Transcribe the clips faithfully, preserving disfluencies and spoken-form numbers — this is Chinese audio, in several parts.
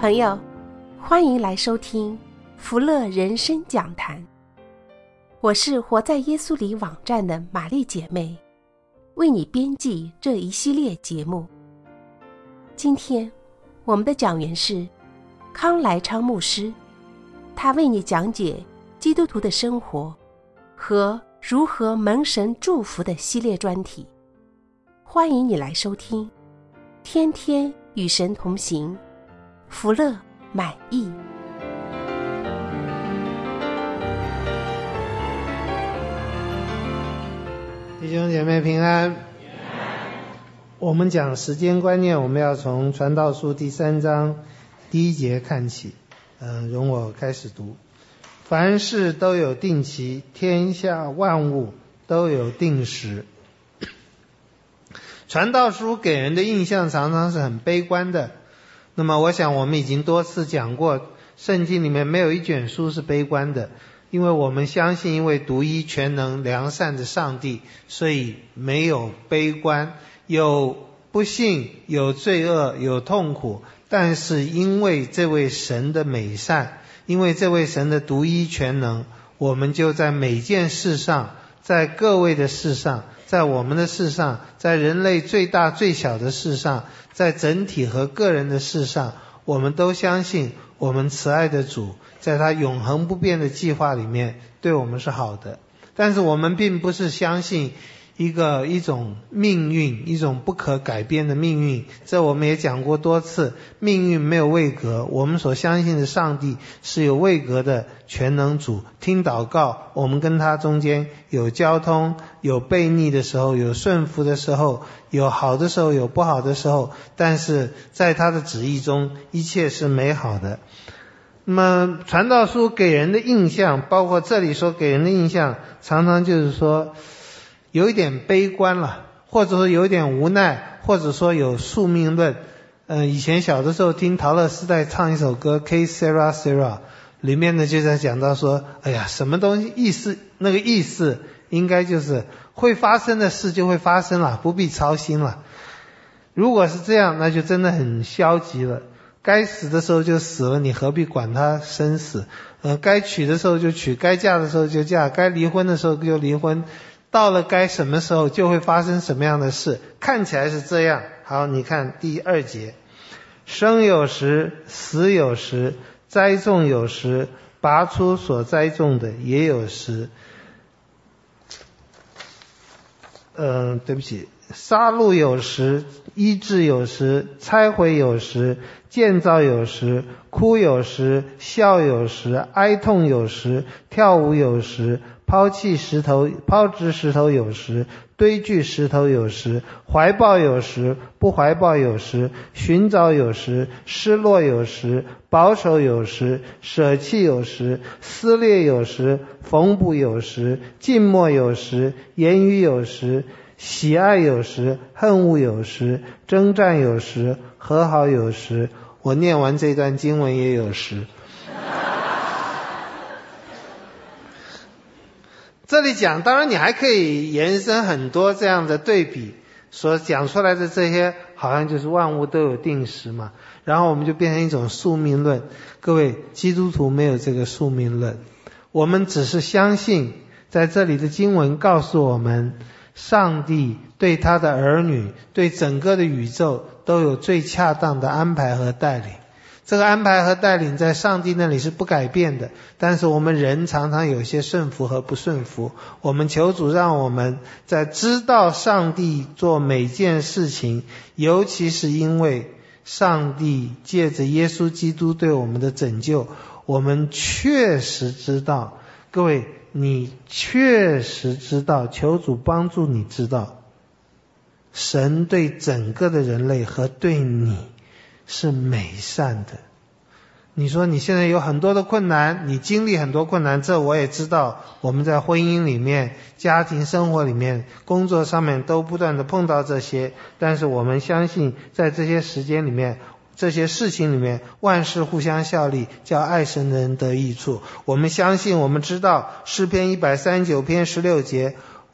朋友，欢迎来收听福乐人生讲坛。我是活在耶稣里网站的玛丽姐妹，为你编辑这一系列节目。今天我们的讲员是康来昌牧师，他为你讲解基督徒的生活和如何蒙神祝福的系列专题。欢迎你来收听，天天与神同行，福乐满意。 弟兄姐妹平安。我们讲时间观念，我们要从传道书第三章第一节看起。嗯，容我开始读。凡事都有定期，天下万物都有定时。传道书给人的印象常常是很悲观的。那么我想我们已经多次讲过，圣经里面没有一卷书是悲观的，因为我们相信一位独一全能良善的上帝，所以没有悲观，有不幸，有罪恶，有痛苦，但是因为这位神的美善，因为这位神的独一全能，我们就在每件事上，在各位的事上，在我们的事上，在人类最大最小的事上，在整体和个人的事上，我们都相信我们慈爱的主在他永恒不变的计划里面对我们是好的。但是我们并不是相信一个一种命运，一种不可改变的命运，这我们也讲过多次，命运没有位格，我们所相信的上帝是有位格的全能主。听祷告，我们跟他中间有交通，有悖逆的时候，有顺服的时候，有好的时候，有不好的时候，但是在他的旨意中一切是美好的。那么传道书给人的印象，包括这里说给人的印象，常常就是说有一点悲观了，或者说有一点无奈，或者说有宿命论。呃，以前小的时候听陶乐斯在唱一首歌 K Sera Sera， 里面呢就在讲到说，哎呀，什么东西意思，那个意思应该就是会发生的事就会发生了，不必操心了。如果是这样，那就真的很消极了。该死的时候就死了，你何必管他生死？呃，该娶的时候就娶，该嫁的时候就嫁，该离婚的时候就离婚。到了该什么时候就会发生什么样的事，看起来是这样。好，你看第二节，生有时，死有时，栽种有时，拔出所栽种的也有时。嗯、呃，对不起，杀戮有时，医治有时，拆毁有时，建造有时，哭有时，笑有时，哀痛有时，跳舞有时，抛弃石头，抛掷石头有时，堆聚石头有时，怀抱有时，不怀抱有时，寻找有时，失落有时，保守有时，舍弃有时，撕裂有时，缝补有时，静默有时，言语有时，喜爱有时，恨恶有时，征战有时，和好有时。我念完这段经文也有时。这里讲，当然你还可以延伸很多这样的对比，所讲出来的这些好像就是万物都有定时嘛，然后我们就变成一种宿命论。各位，基督徒没有这个宿命论，我们只是相信在这里的经文告诉我们，上帝对他的儿女，对整个的宇宙都有最恰当的安排和带领。这个安排和带领在上帝那里是不改变的，但是我们人常常有些顺服和不顺服。我们求主让我们在知道上帝做每件事情，尤其是因为上帝借着耶稣基督对我们的拯救，我们确实知道，各位，你确实知道，求主帮助你知道，神对整个的人类和对你是美善的。你说你现在有很多的困难，你经历很多困难，这我也知道，我们在婚姻里面，家庭生活里面，工作上面都不断的碰到这些，但是我们相信在这些时间里面，这些事情里面，万事互相效力，叫爱神的人得益处。我们相信，我们知道诗篇一百三十九篇十六节，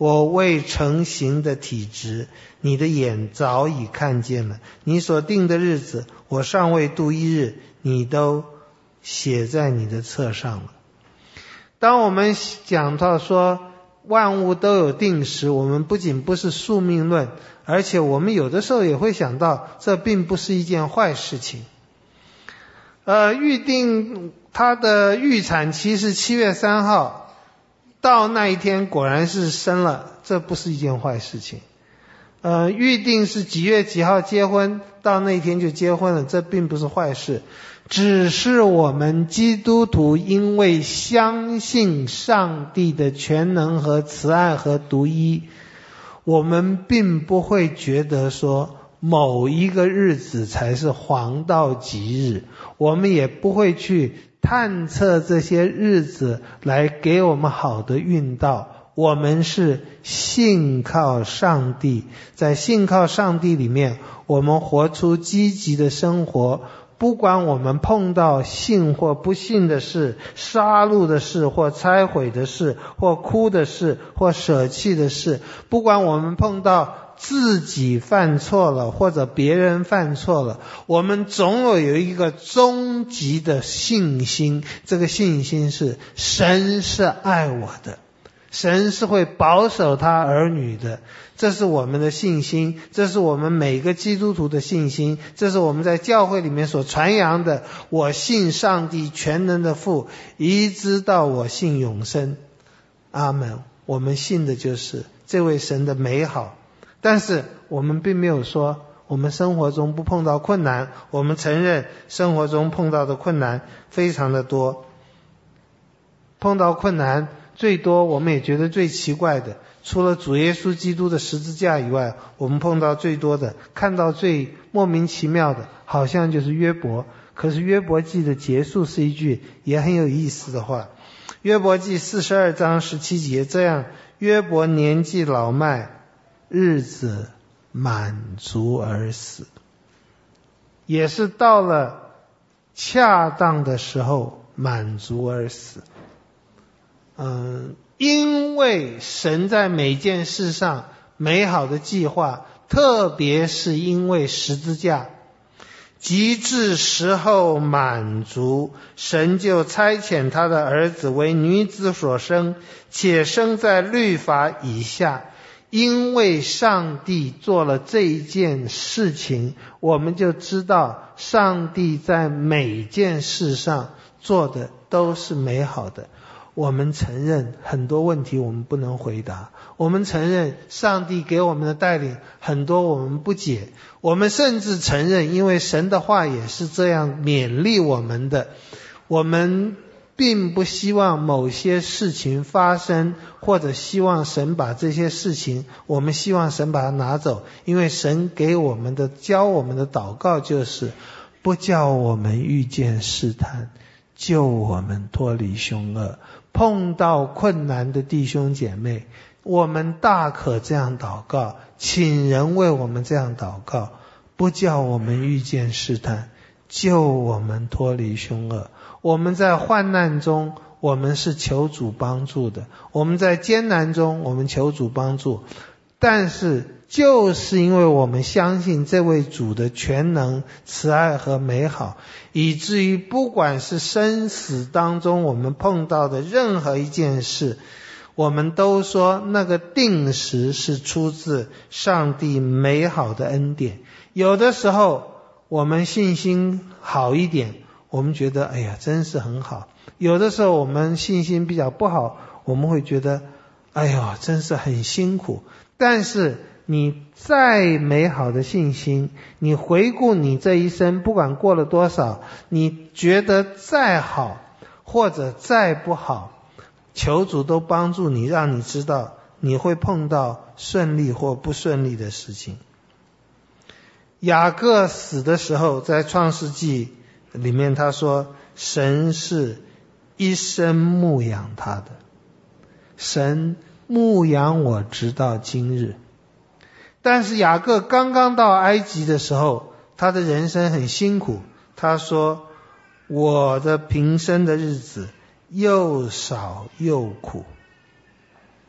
我未成形的体质，你的眼早已看见了。你所定的日子，我尚未度一日，你都写在你的册上了。当我们讲到说万物都有定时，我们不仅不是宿命论，而且我们有的时候也会想到，这并不是一件坏事情。呃，预定它的预产期是七月三号，到那一天果然是生了，这不是一件坏事情。呃，预定是几月几号结婚，到那一天就结婚了，这并不是坏事。只是我们基督徒因为相信上帝的全能和慈爱和独一，我们并不会觉得说某一个日子才是黄道吉日，我们也不会去探测这些日子来给我们好的运道。我们是信靠上帝，在信靠上帝里面，我们活出积极的生活。不管我们碰到信或不信的事，杀戮的事或拆毁的事，或哭的事或舍弃的事，不管我们碰到自己犯错了或者别人犯错了，我们总有有一个终极的信心，这个信心是神是爱我的，神是会保守他儿女的，这是我们的信心，这是我们每个基督徒的信心，这是我们在教会里面所传扬的，我信上帝全能的父，一直到我信永生。阿们。我们信的就是这位神的美好，但是我们并没有说我们生活中不碰到困难，我们承认生活中碰到的困难非常的多。碰到困难最多，我们也觉得最奇怪的，除了主耶稣基督的十字架以外，我们碰到最多的，看到最莫名其妙的，好像就是约伯。可是约伯记的结束是一句也很有意思的话，约伯记四十二章十七节这样，约伯年纪老迈，日子满足而死，也是到了恰当的时候满足而死。嗯，因为神在每件事上美好的计划，特别是因为十字架极致时候满足，神就差遣他的儿子为女子所生，且生在律法以下。因为上帝做了这一件事情，我们就知道上帝在每件事上做的都是美好的。我们承认很多问题我们不能回答，我们承认上帝给我们的带领很多我们不解，我们甚至承认，因为神的话也是这样勉励我们的，我们并不希望某些事情发生，或者希望神把这些事情，我们希望神把它拿走，因为神给我们的教我们的祷告就是不叫我们遇见试探，救我们脱离凶恶。碰到困难的弟兄姐妹，我们大可这样祷告，请人为我们这样祷告，不叫我们遇见试探，救我们脱离凶恶。我们在患难中，我们是求主帮助的，我们在艰难中，我们求主帮助。但是就是因为我们相信这位主的全能、慈爱和美好，以至于不管是生死当中我们碰到的任何一件事，我们都说那个定时是出自上帝美好的恩典。有的时候我们信心好一点，我们觉得哎呀真是很好，有的时候我们信心比较不好，我们会觉得哎呀真是很辛苦。但是你再美好的信心，你回顾你这一生不管过了多少，你觉得再好或者再不好，求主都帮助你，让你知道你会碰到顺利或不顺利的事情。雅各死的时候，在创世纪里面他说，神是一生牧养他的，神牧养我直到今日。但是雅各刚刚到埃及的时候，他的人生很辛苦，他说我的平生的日子又少又苦。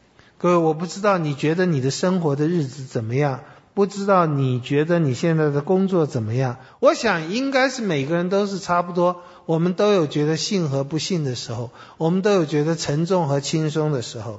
各位，我不知道你觉得你的生活的日子怎么样，不知道你觉得你现在的工作怎么样。我想应该是每个人都是差不多，我们都有觉得幸和不幸的时候，我们都有觉得沉重和轻松的时候。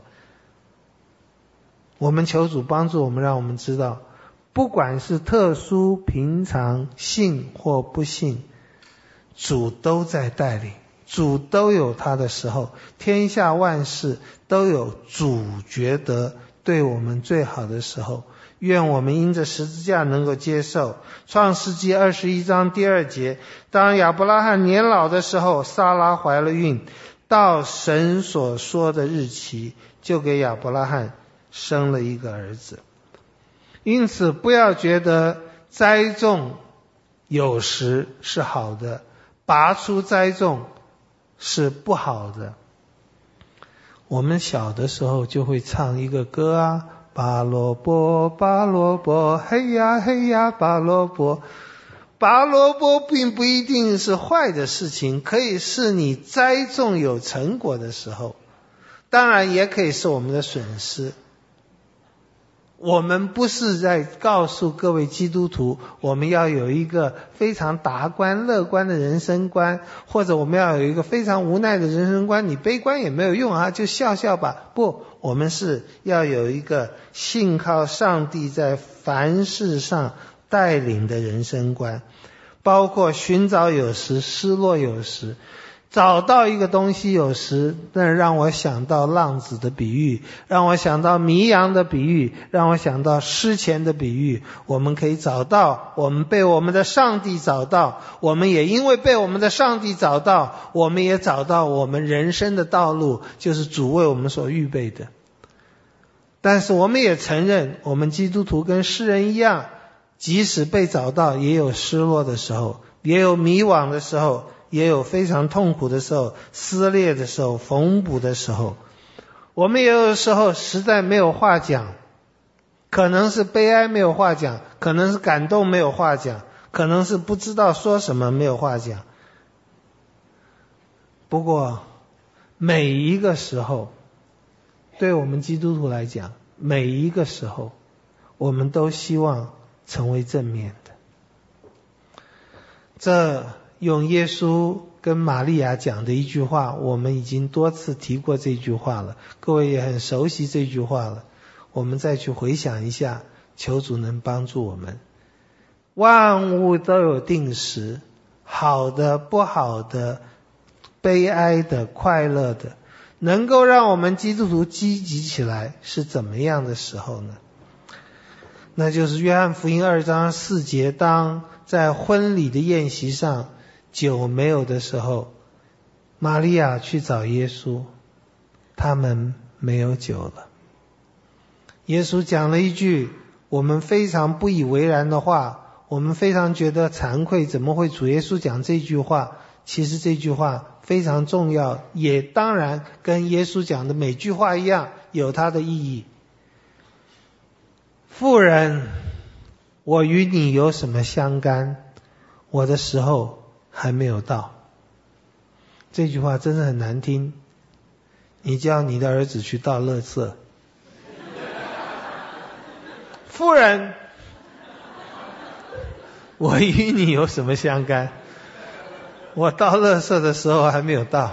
我们求主帮助我们，让我们知道，不管是特殊、平常、幸或不幸，主都在带领，主都有他的时候，天下万事都有主觉得对我们最好的时候。愿我们因着十字架能够接受。创世纪二十一章第二节，当亚伯拉罕年老的时候，撒拉怀了孕，到神所说的日期，就给亚伯拉罕生了一个儿子。因此不要觉得栽种有时是好的，拔出栽种是不好的。我们小的时候就会唱一个歌啊，拔萝卜拔萝卜，嘿呀嘿呀拔萝卜。拔萝卜并不一定是坏的事情，可以是你栽种有成果的时候，当然也可以是我们的损失。我们不是在告诉各位基督徒我们要有一个非常达观乐观的人生观，或者我们要有一个非常无奈的人生观，你悲观也没有用啊，就笑笑吧。不，我们是要有一个信靠上帝在凡事上带领的人生观，包括寻找有时，失落有时。找到一个东西有时，那让我想到浪子的比喻，让我想到迷羊的比喻，让我想到失钱的比喻。我们可以找到，我们被我们的上帝找到，我们也因为被我们的上帝找到，我们也找到我们人生的道路，就是主为我们所预备的。但是我们也承认，我们基督徒跟世人一样，即使被找到，也有失落的时候，也有迷惘的时候，也有非常痛苦的时候，撕裂的时候，缝补的时候。我们也有时候实在没有话讲，可能是悲哀没有话讲，可能是感动没有话讲，可能是不知道说什么没有话讲。不过每一个时候，对我们基督徒来讲，每一个时候我们都希望成为正面的。这用耶稣跟玛利亚讲的一句话，我们已经多次提过这句话了，各位也很熟悉这句话了。我们再去回想一下，求主能帮助我们。万物都有定时，好的不好的，悲哀的快乐的，能够让我们基督徒积极起来是怎么样的时候呢？那就是约翰福音二章四节，当在婚礼的宴席上酒没有的时候，玛利亚去找耶稣，他们没有酒了。耶稣讲了一句我们非常不以为然的话，我们非常觉得惭愧，怎么会主耶稣讲这句话？其实这句话非常重要，也当然跟耶稣讲的每句话一样，有它的意义。妇人，我与你有什么相干？我的时候还没有到。这句话真的很难听，你叫你的儿子去倒垃圾。妇人，我与你有什么相干？我倒垃圾的时候还没有到。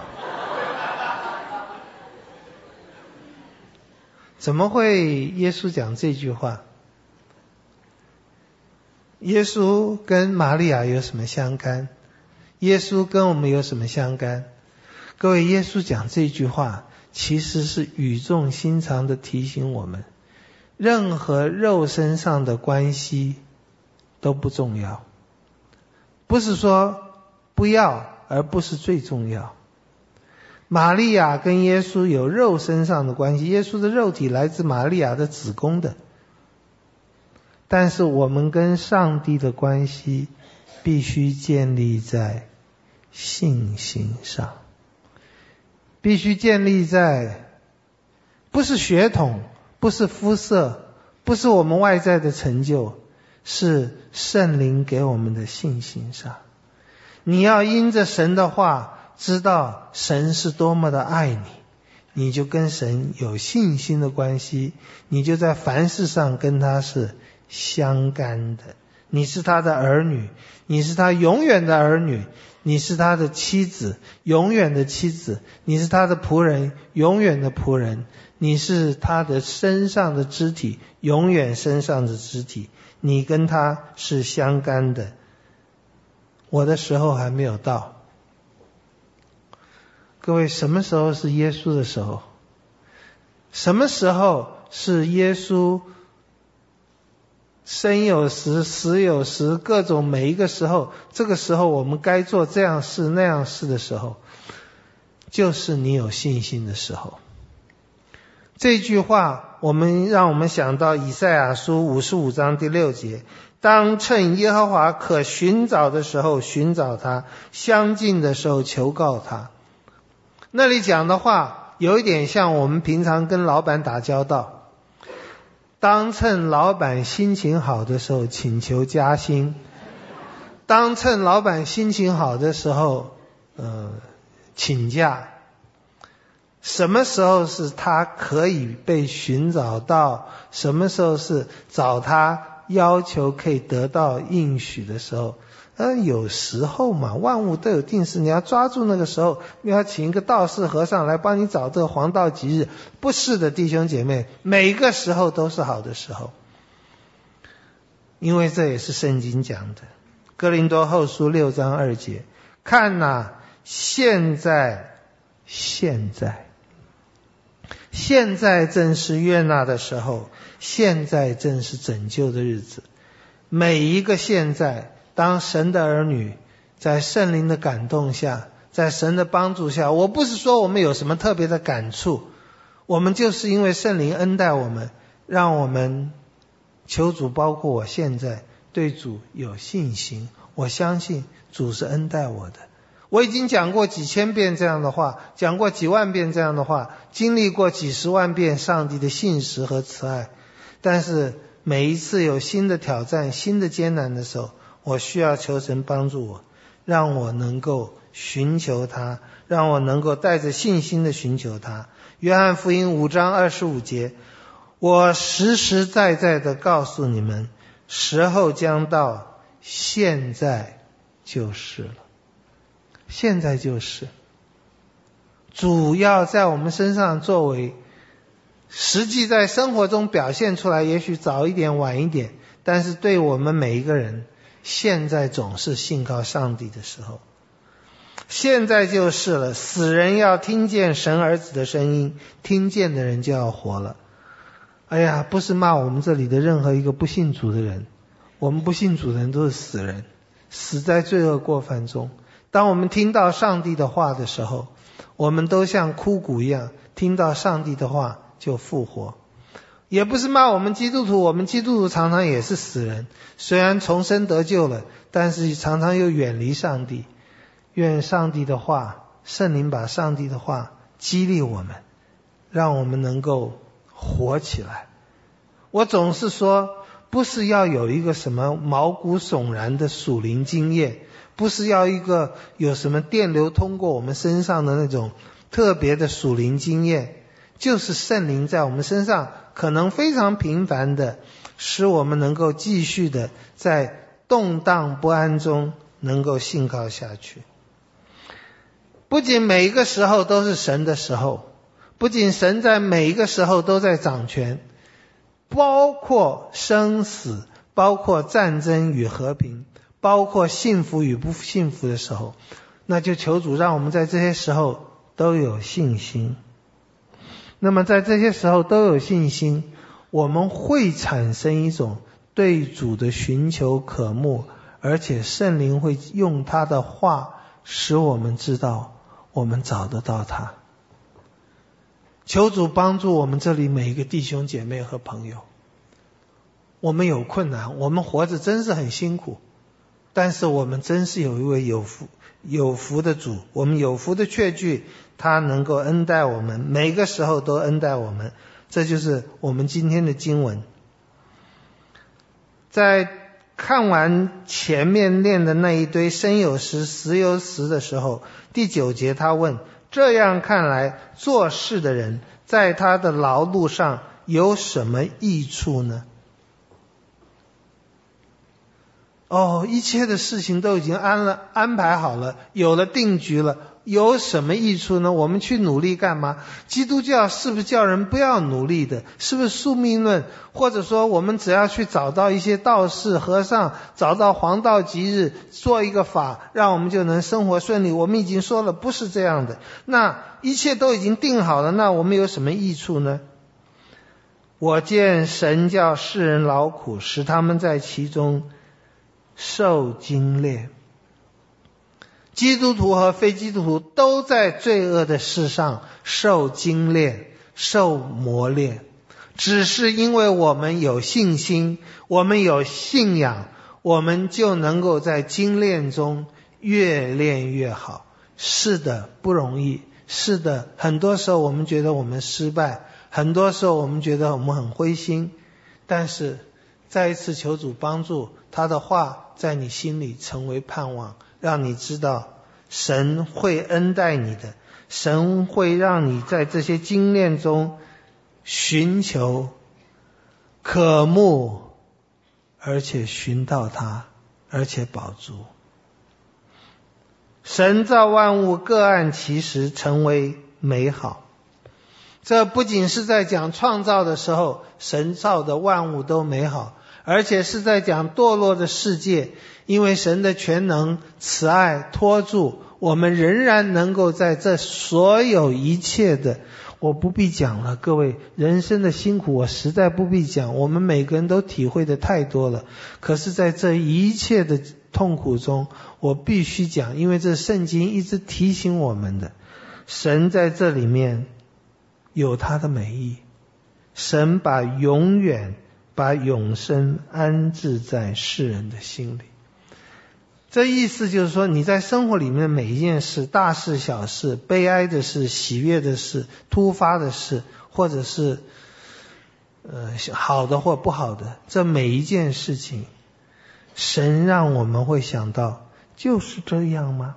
怎么会耶稣讲这句话？耶稣跟玛利亚有什么相干？耶稣跟我们有什么相干？各位，耶稣讲这句话其实是语重心长的提醒我们，任何肉身上的关系都不重要，不是说不要，而不是最重要。玛利亚跟耶稣有肉身上的关系，耶稣的肉体来自玛利亚的子宫的，但是我们跟上帝的关系必须建立在信心上，必须建立在不是血统，不是肤色，不是我们外在的成就，是圣灵给我们的信心上。你要因着神的话知道神是多么的爱你， 你就跟神有信心的关系，你就在凡事上跟他是相干的。你是他的儿女，你是他永远的儿女，你是他的妻子，永远的妻子，你是他的仆人，永远的仆人，你是他的身上的肢体，永远身上的肢体，你跟他是相干的。我的时候还没有到。各位，什么时候是耶稣的时候？什么时候是耶稣生有时，死有时，各种每一个时候，这个时候我们该做这样事那样事的时候，就是你有信心的时候。这句话我们让我们想到以赛亚书五十五章第六节，当趁耶和华可寻找的时候寻找他，相近的时候求告他。那里讲的话有一点像我们平常跟老板打交道，当趁老板心情好的时候请求加薪，当趁老板心情好的时候呃，请假。什么时候是他可以被寻找到，什么时候是找他要求可以得到应许的时候。呃，有时候嘛，万物都有定时，你要抓住那个时候，你要请一个道士和尚来帮你找这个黄道吉日。不是的，弟兄姐妹，每个时候都是好的时候，因为这也是圣经讲的。哥林多后书六章二节，看哪，现在现在现在正是悦纳的时候，现在正是拯救的日子。每一个现在，当神的儿女在圣灵的感动下，在神的帮助下，我不是说我们有什么特别的感触，我们就是因为圣灵恩待我们，让我们求主，包括我现在对主有信心，我相信主是恩待我的。我已经讲过几千遍这样的话，讲过几万遍这样的话，经历过几十万遍上帝的信实和慈爱，但是每一次有新的挑战，新的艰难的时候，我需要求神帮助我，让我能够寻求他，让我能够带着信心的寻求他。约翰福音五章二十五节，我实实在在的告诉你们，时候将到，现在就是了。现在就是。主要在我们身上作为，实际在生活中表现出来，也许早一点晚一点，但是对我们每一个人，现在总是信靠上帝的时候。现在就是了，死人要听见神儿子的声音，听见的人就要活了。哎呀，不是骂我们这里的任何一个不信主的人，我们不信主的人都是死人，死在罪恶过犯中。当我们听到上帝的话的时候，我们都像枯骨一样，听到上帝的话就复活。也不是骂我们基督徒，我们基督徒常常也是死人，虽然重生得救了，但是常常又远离上帝。愿上帝的话，圣灵把上帝的话激励我们，让我们能够活起来。我总是说，不是要有一个什么毛骨悚然的属灵经验，不是要一个有什么电流通过我们身上的那种特别的属灵经验，就是圣灵在我们身上可能非常频繁的，使我们能够继续的在动荡不安中能够信靠下去。不仅每一个时候都是神的时候，不仅神在每一个时候都在掌权，包括生死，包括战争与和平，包括幸福与不幸福的时候，那就求主让我们在这些时候都有信心。那么在这些时候都有信心，我们会产生一种对主的寻求渴慕，而且圣灵会用他的话使我们知道我们找得到他。求主帮助我们这里每一个弟兄姐妹和朋友。我们有困难，我们活着真是很辛苦，但是我们真是有一位有福有福的主，我们有福的确据，他能够恩待我们，每个时候都恩待我们。这就是我们今天的经文。在看完前面念的那一堆生有时死有时的时候，第九节他问， 这样看来，做事的人在他的劳碌上有什么益处呢？哦，一切的事情都已经安了安排好了，有了定局了，有什么益处呢？我们去努力干嘛？基督教是不是叫人不要努力的？是不是宿命论？或者说我们只要去找到一些道士和尚，找到黄道吉日，做一个法，让我们就能生活顺利？我们已经说了，不是这样的。那一切都已经定好了，那我们有什么益处呢？我见神叫世人劳苦，使他们在其中受精炼。基督徒和非基督徒都在罪恶的事上受精炼、受磨练，只是因为我们有信心，我们有信仰，我们就能够在精炼中越练越好。是的，不容易。是的，很多时候我们觉得我们失败，很多时候我们觉得我们很灰心，但是再一次求主帮助，他的话在你心里成为盼望，让你知道神会恩待你的，神会让你在这些精炼中寻求、渴慕，而且寻到他，而且保住。神造万物各按其时，成为美好。这不仅是在讲创造的时候，神造的万物都美好，而且是在讲堕落的世界，因为神的全能慈爱托住我们，仍然能够在这所有一切的，我不必讲了，各位，人生的辛苦我实在不必讲，我们每个人都体会的太多了。可是在这一切的痛苦中，我必须讲，因为这圣经一直提醒我们的，神在这里面有他的美意，神把永远把永生安置在世人的心里。这意思就是说，你在生活里面的每一件事，大事小事，悲哀的事，喜悦的事，突发的事，或者是呃好的或不好的，这每一件事情，神让我们会想到，就是这样吗？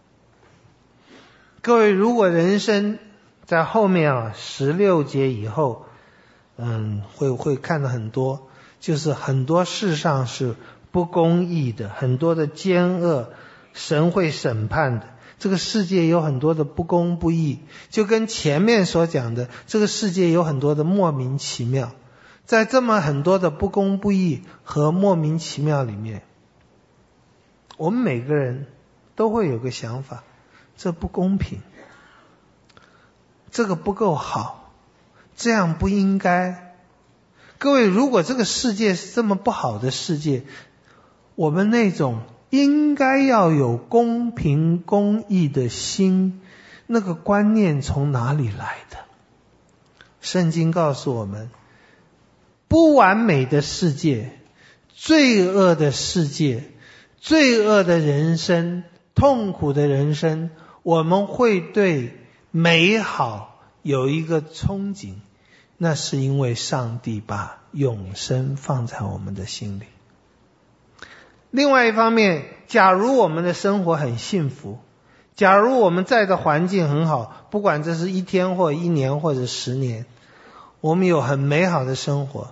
各位，如果人生在后面啊十六节以后，嗯，会会看到很多，就是很多事上是不公义的，很多的奸恶，神会审判的。这个世界有很多的不公不义，就跟前面所讲的，这个世界有很多的莫名其妙。在这么很多的不公不义和莫名其妙里面，我们每个人都会有个想法，这不公平，这个不够好，这样不应该。各位，如果这个世界是这么不好的世界，我们那种应该要有公平公义的心，那个观念从哪里来的？圣经告诉我们，不完美的世界，罪恶的世界，罪恶的人生，痛苦的人生，我们会对美好有一个憧憬，那是因为上帝把永生放在我们的心里。另外一方面，假如我们的生活很幸福，假如我们在的环境很好，不管这是一天或一年或者十年，我们有很美好的生活。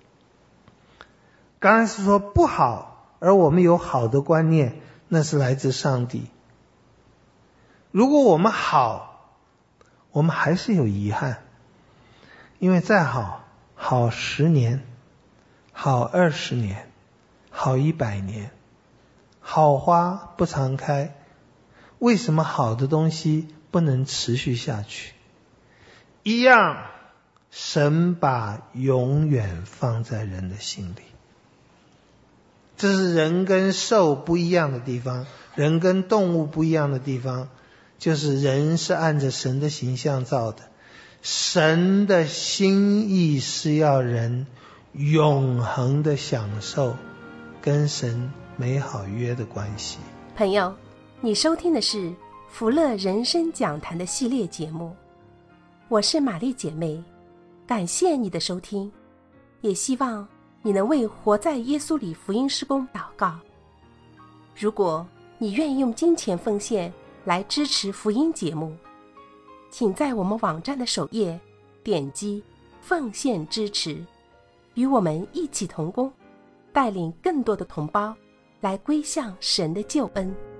刚才是说不好，而我们有好的观念，那是来自上帝。如果我们好，我们还是有遗憾，因为再好，好十年，好二十年，好一百年，好花不常开，为什么好的东西不能持续下去？一样，神把永远放在人的心里。这是人跟兽不一样的地方，人跟动物不一样的地方，就是人是按着神的形象造的，神的心意是要人永恒的享受跟神美好约的关系。 朋友，你收听的是福乐人生讲坛的系列节目，我是玛丽姐妹，感谢你的收听，也希望你能为活在耶稣里福音事工祷告。如果你愿意用金钱奉献来支持福音节目， 请在我们网站的首页点击奉献支持，与我们一起同工，带领更多的同胞来归向神的救恩。